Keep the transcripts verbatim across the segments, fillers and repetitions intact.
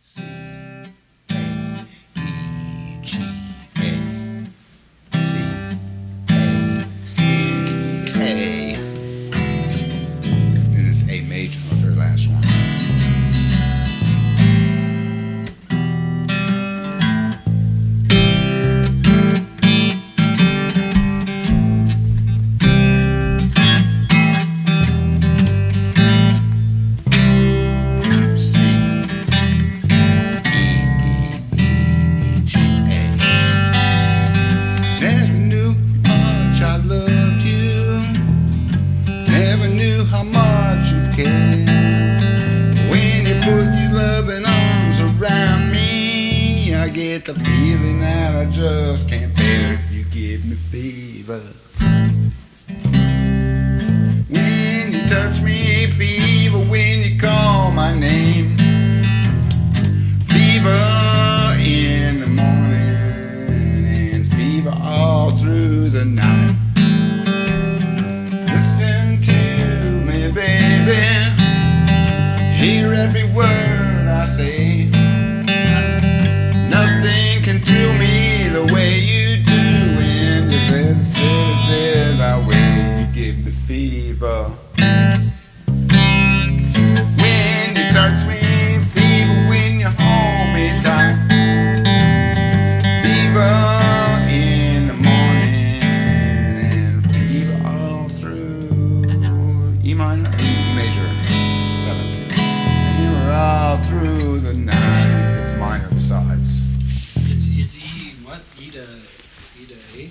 C A E G A C A C A. Then it's A major on the very last one. Get the feeling that I just can't bear it. You give me fever when you touch me, fever when you call my name, fever in the morning and fever all through the night. Listen to me, baby, hear every word I say. Nothing can thrill me the way you do when you said, said, said that way. You give me fever when you touch me, fever when you hold me tight, fever in the morning and fever all through E minor, E major, seventh, fever all through the night. That's minor besides. It's it's E what? E to E to A?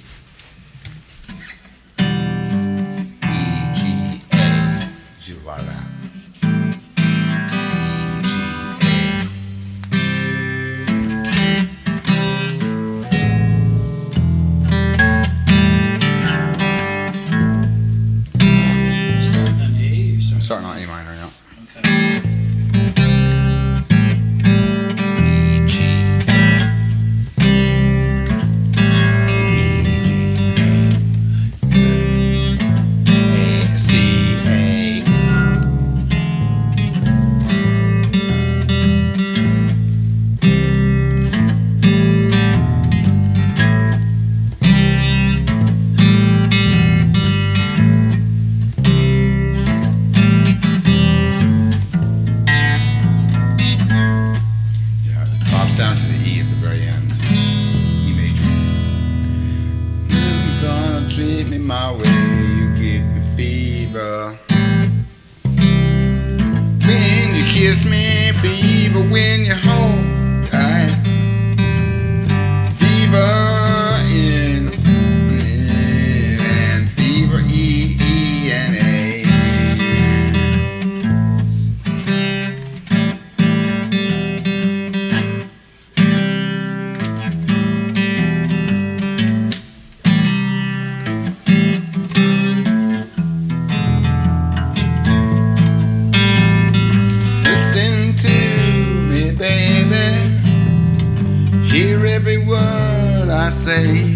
E G A. See a lot of that. E G A. You starting on A? You I'm starting starting on A minor now. Okay. E G A. E G A. A C A. Yeah, it drops down to the E at the very end. E major. You're gonna treat me my way, you give me fever. When you kiss me, fever when you hold tight. Fever in and fever E, E and A. Listen to me, baby, hear every word I say.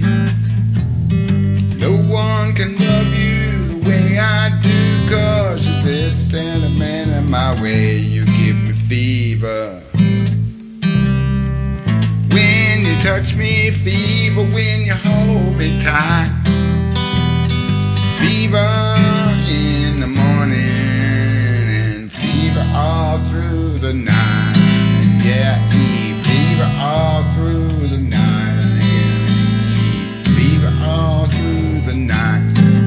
No one can love you the way I do, 'cause you're just sentiment in my way. You give me fever when you touch me, fever when you hold me tight, fever in the morning and fever all through the night. Yeah, E, fever all through the night. Yeah, fever all through the night.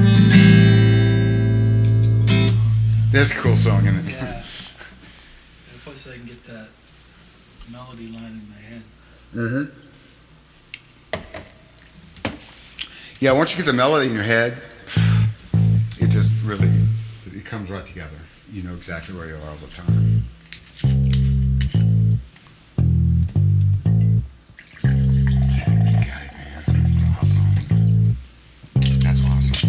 That's a cool song, isn't it? Yeah. And plus I can get that melody line in my head. Mm-hmm. Yeah, once you get the melody in your head, it just really, it comes right together. You know exactly where you are all the time. You got it, man. That's awesome. That's awesome.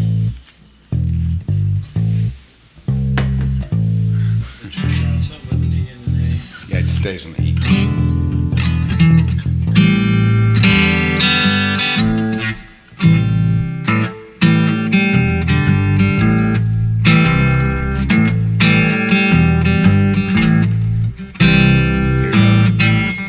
But you can run something with an E and an A. Yeah, it stays on the E. Here we go.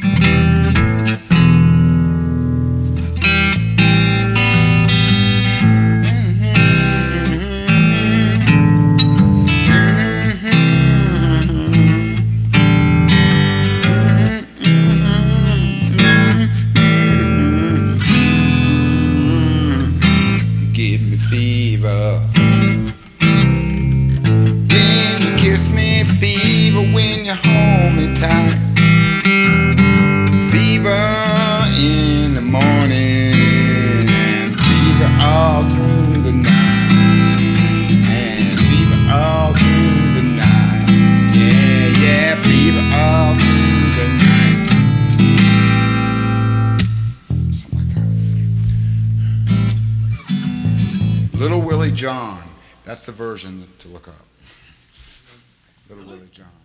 John. That's the version to look up. Little Willie John.